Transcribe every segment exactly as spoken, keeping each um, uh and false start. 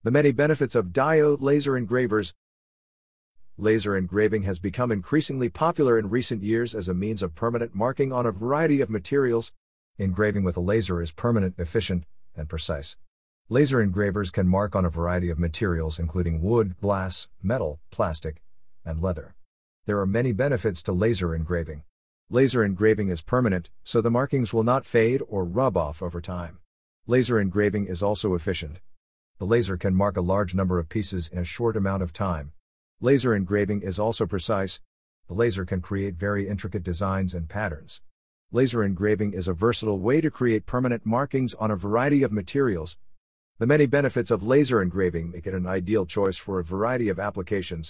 The many benefits of diode laser engravers. Laser engraving has become increasingly popular in recent years as a means of permanent marking on a variety of materials. Engraving with a laser is permanent, efficient, and precise. Laser engravers can mark on a variety of materials including wood, glass, metal, plastic, and leather. There are many benefits to laser engraving. Laser engraving is permanent, so the markings will not fade or rub off over time. Laser engraving is also efficient. The laser can mark a large number of pieces in a short amount of time. Laser engraving is also precise. The laser can create very intricate designs and patterns. Laser engraving is a versatile way to create permanent markings on a variety of materials. The many benefits of laser engraving make it an ideal choice for a variety of applications.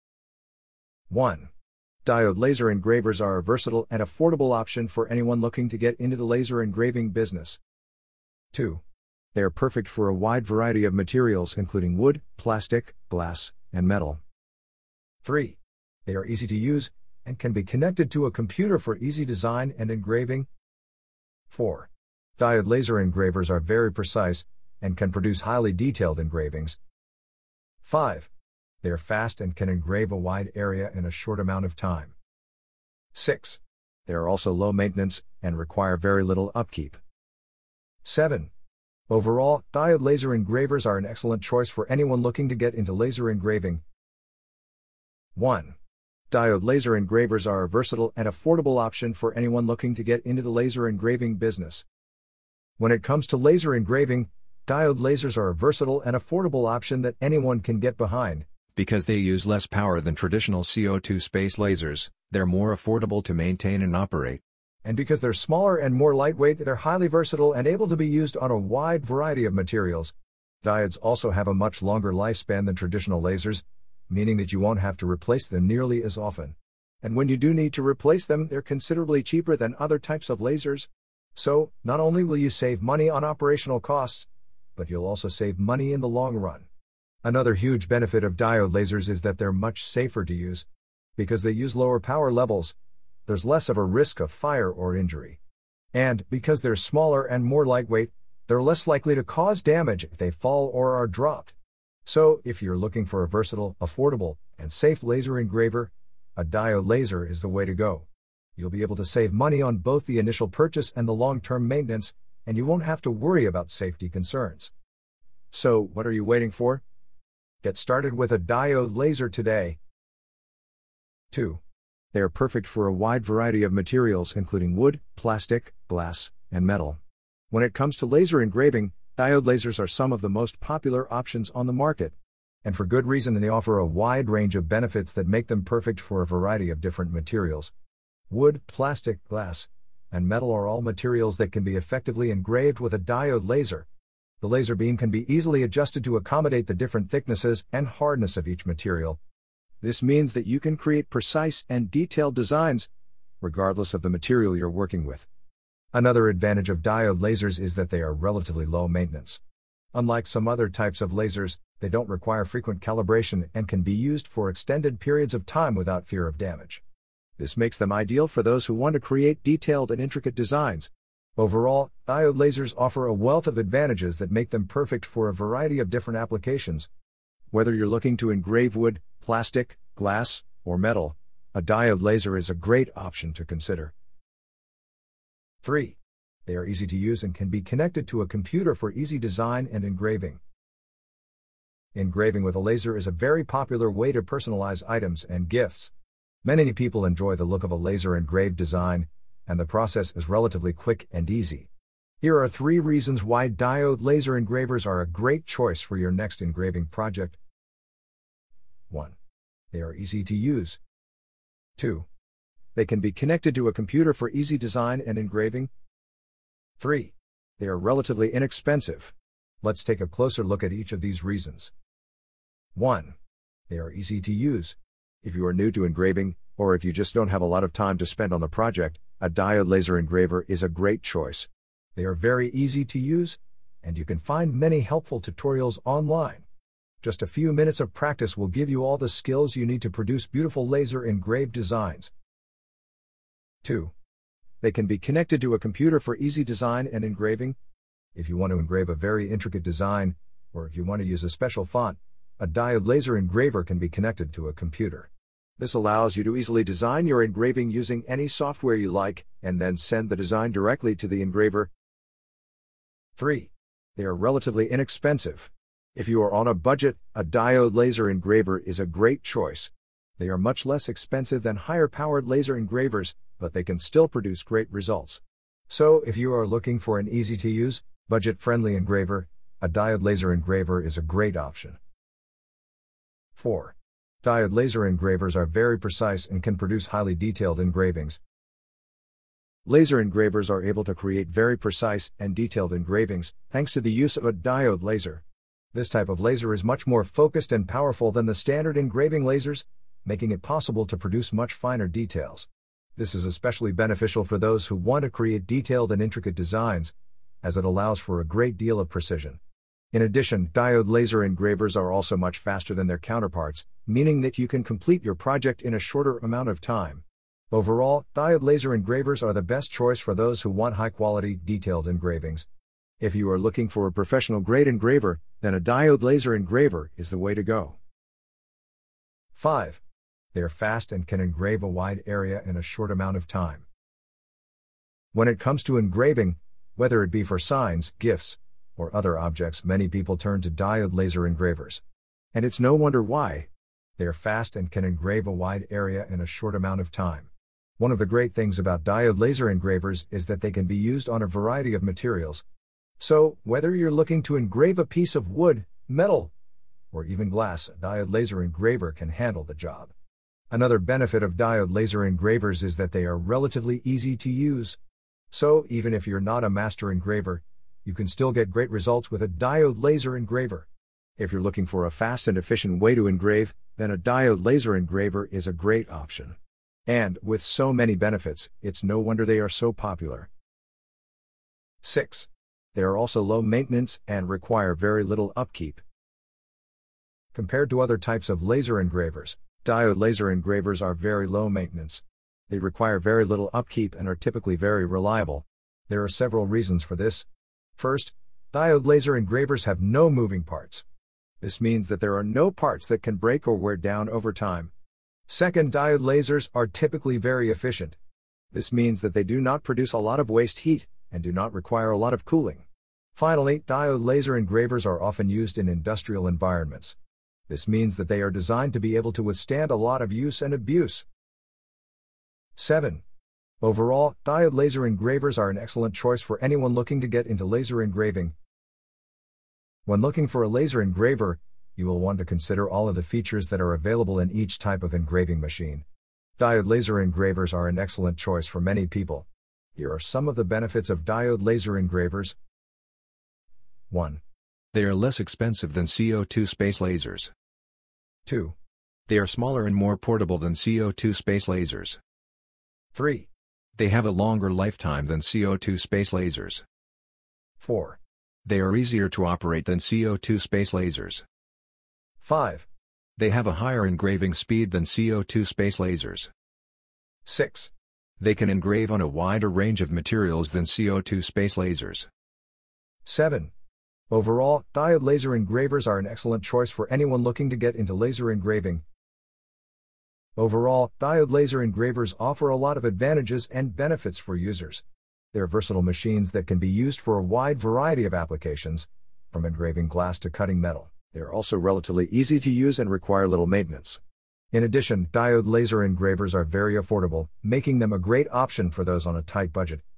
one. Diode laser engravers are a versatile and affordable option for anyone looking to get into the laser engraving business. two. They are perfect for a wide variety of materials including wood, plastic, glass, and metal. three. They are easy to use and can be connected to a computer for easy design and engraving. four. Diode laser engravers are very precise and can produce highly detailed engravings. five. They are fast and can engrave a wide area in a short amount of time. six. They are also low maintenance and require very little upkeep. seven. Overall, diode laser engravers are an excellent choice for anyone looking to get into laser engraving. one. Diode laser engravers are a versatile and affordable option for anyone looking to get into the laser engraving business. When it comes to laser engraving, diode lasers are a versatile and affordable option that anyone can get behind. Because they use less power than traditional C O two space lasers, they're more affordable to maintain and operate. And because they're smaller and more lightweight, they're highly versatile and able to be used on a wide variety of materials. Diodes also have a much longer lifespan than traditional lasers, meaning that you won't have to replace them nearly as often. And when you do need to replace them, they're considerably cheaper than other types of lasers. So, not only will you save money on operational costs, but you'll also save money in the long run. Another huge benefit of diode lasers is that they're much safer to use. Because they use lower power levels, there's less of a risk of fire or injury. And, because they're smaller and more lightweight, they're less likely to cause damage if they fall or are dropped. So, if you're looking for a versatile, affordable, and safe laser engraver, a diode laser is the way to go. You'll be able to save money on both the initial purchase and the long-term maintenance, and you won't have to worry about safety concerns. So, what are you waiting for? Get started with a diode laser today. two. They are perfect for a wide variety of materials including wood, plastic, glass, and metal. When it comes to laser engraving, diode lasers are some of the most popular options on the market. And for good reason, they offer a wide range of benefits that make them perfect for a variety of different materials. Wood, plastic, glass, and metal are all materials that can be effectively engraved with a diode laser. The laser beam can be easily adjusted to accommodate the different thicknesses and hardness of each material. This means that you can create precise and detailed designs, regardless of the material you're working with. Another advantage of diode lasers is that they are relatively low maintenance. Unlike some other types of lasers, they don't require frequent calibration and can be used for extended periods of time without fear of damage. This makes them ideal for those who want to create detailed and intricate designs. Overall, diode lasers offer a wealth of advantages that make them perfect for a variety of different applications. Whether you're looking to engrave wood, plastic, glass, or metal, a diode laser is a great option to consider. three. They are easy to use and can be connected to a computer for easy design and engraving. Engraving with a laser is a very popular way to personalize items and gifts. Many people enjoy the look of a laser engraved design, and the process is relatively quick and easy. Here are three reasons why diode laser engravers are a great choice for your next engraving project. one. They are easy to use. two. They can be connected to a computer for easy design and engraving. three. They are relatively inexpensive. Let's take a closer look at each of these reasons. one. They are easy to use. If you are new to engraving, or if you just don't have a lot of time to spend on the project, a diode laser engraver is a great choice. They are very easy to use, and you can find many helpful tutorials online. Just a few minutes of practice will give you all the skills you need to produce beautiful laser engraved designs. two. They can be connected to a computer for easy design and engraving. If you want to engrave a very intricate design, or if you want to use a special font, a diode laser engraver can be connected to a computer. This allows you to easily design your engraving using any software you like, and then send the design directly to the engraver. three. They are relatively inexpensive. If you are on a budget, a diode laser engraver is a great choice. They are much less expensive than higher-powered laser engravers, but they can still produce great results. So, if you are looking for an easy-to-use, budget-friendly engraver, a diode laser engraver is a great option. four. Diode laser engravers are very precise and can produce highly detailed engravings. Laser engravers are able to create very precise and detailed engravings, thanks to the use of a diode laser. This type of laser is much more focused and powerful than the standard engraving lasers, making it possible to produce much finer details. This is especially beneficial for those who want to create detailed and intricate designs, as it allows for a great deal of precision. In addition, diode laser engravers are also much faster than their counterparts, meaning that you can complete your project in a shorter amount of time. Overall, diode laser engravers are the best choice for those who want high-quality, detailed engravings. If you are looking for a professional-grade engraver, then a diode laser engraver is the way to go. five. They are fast and can engrave a wide area in a short amount of time. When it comes to engraving, whether it be for signs, gifts, or other objects, many people turn to diode laser engravers. And it's no wonder why. They are fast and can engrave a wide area in a short amount of time. One of the great things about diode laser engravers is that they can be used on a variety of materials. So, whether you're looking to engrave a piece of wood, metal, or even glass, a diode laser engraver can handle the job. Another benefit of diode laser engravers is that they are relatively easy to use. So, even if you're not a master engraver, you can still get great results with a diode laser engraver. If you're looking for a fast and efficient way to engrave, then a diode laser engraver is a great option. And, with so many benefits, it's no wonder they are so popular. six. They are also low maintenance and require very little upkeep. Compared to other types of laser engravers, diode laser engravers are very low maintenance. They require very little upkeep and are typically very reliable. There are several reasons for this. First, diode laser engravers have no moving parts. This means that there are no parts that can break or wear down over time. Second, diode lasers are typically very efficient. This means that they do not produce a lot of waste heat, and do not require a lot of cooling. Finally, diode laser engravers are often used in industrial environments. This means that they are designed to be able to withstand a lot of use and abuse. seven. Overall, diode laser engravers are an excellent choice for anyone looking to get into laser engraving. When looking for a laser engraver, you will want to consider all of the features that are available in each type of engraving machine. Diode laser engravers are an excellent choice for many people. Here are some of the benefits of diode laser engravers. one. They are less expensive than C O two space lasers. two. They are smaller and more portable than C O two space lasers. three. They have a longer lifetime than C O two space lasers. four. They are easier to operate than C O two space lasers. five. They have a higher engraving speed than C O two space lasers. six. They can engrave on a wider range of materials than C O two space lasers. seven. Overall, diode laser engravers are an excellent choice for anyone looking to get into laser engraving. Overall, diode laser engravers offer a lot of advantages and benefits for users. They are versatile machines that can be used for a wide variety of applications, from engraving glass to cutting metal. They are also relatively easy to use and require little maintenance. In addition, diode laser engravers are very affordable, making them a great option for those on a tight budget.